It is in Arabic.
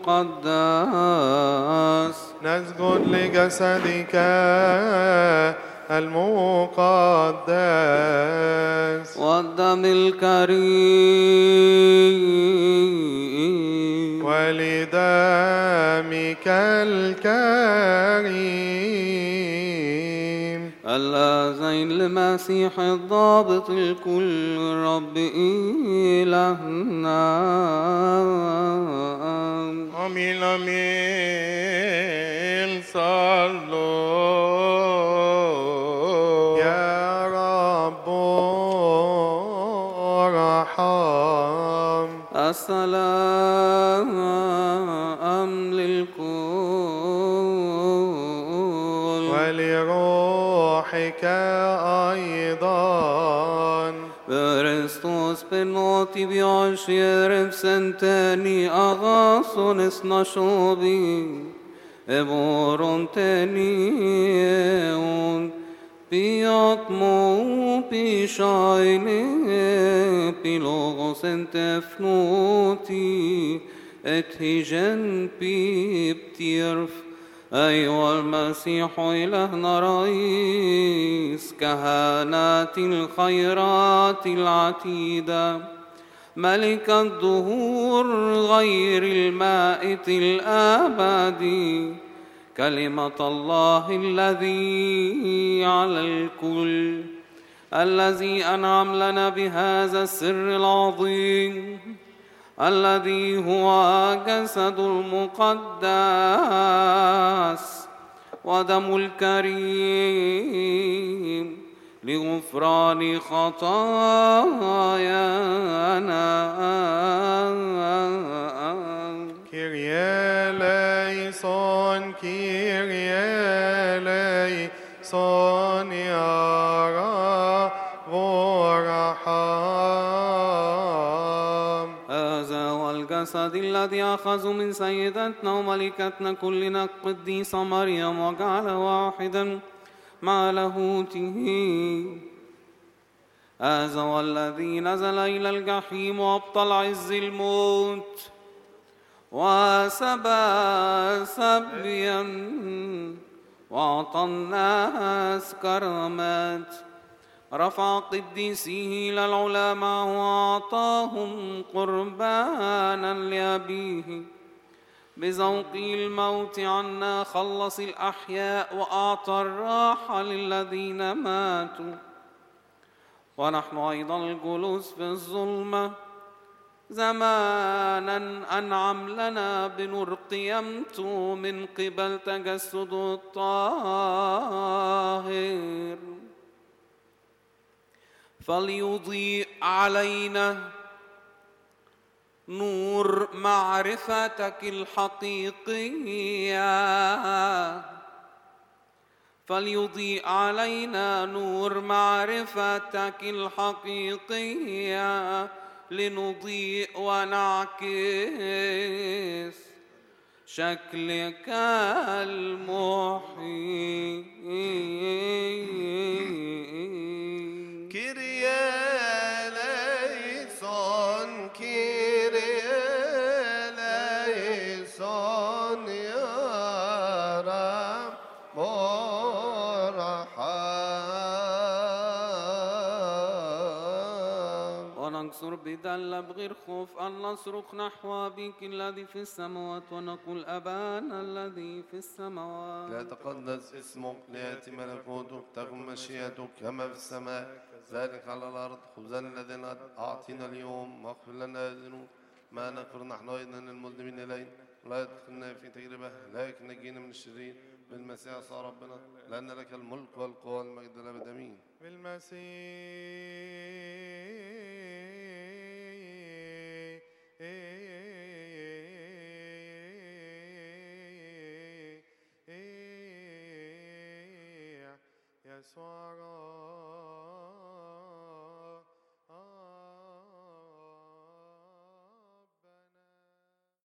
المقدس. نسجد لجسدك المقدس والدم الكريم ولدمك الكريم اللذين لمسيح الضابط الكل رب إلهنا. آمين آمين. صلوا يا رب ارحم. السلام للكل ولروحك أيضا. Χριστός πενώτη βιώσιε ρευσεντένη αγάσον εσνασόβη εμπόρον ταινίων ποιατμού πισάινε επιλόγος εν τεφνούτη اتهجن بيبتيرف أيها المسيح إلهنا رئيس كهنات الخيرات العتيدة ملك الدهور غير المائت الأبدي كلمة الله الذي على الكل الذي أنعم لنا بهذا السر العظيم الذي هو جسد المقدس ودم الكريم لغفران خطايانا. كيريا ليسون كيريا ليسون يا رب ارحم. هذا هو الجسد الذي أخذ من سيدتنا وملكتنا كلنا القديسة مريم وجعله واحدا مع لاهوته. هذا هو الذي نزل إلى الجحيم وأبطل عز الموت وسبى سبيا وأعطى الناس كرامات رفع قديسيه إلى العلا معه وأعطاهم قربانا لأبيه بذوق الموت عنا خلص الأحياء وأعطى الراحة للذين ماتوا. ونحن أيضا الجلوس في الظلمة زمانا أنعم لنا بنور قيامته من قبل تجسد الطاهر فليضيء علينا نور معرفتك الحقيقية فليضيء علينا نور معرفتك الحقيقية لنضيء ونعكس شكلك المحيي. كيريا ليسون كيريا ليسون يا رب ارحم. وننصر بدل بغير خوف أن نصرخ نحو أبيك الذي في السماوات ونقول أبانا الذي في السماوات. لا تقدس اسمك ليأتي ملكوتك تكن مشيئتك كما في السماء ذلك على الأرض. خبزنا الذين أعطينا اليوم واغفر لنا الذنوب ما نغفر نحن أيضا للمذنبين إلينا لا يدخلنا في تجربة لكن نجينا من الشرير بالمسيح صار ربنا لأن لك الملك والقوة والمجد الأبد آمين. بالمسيح يسوع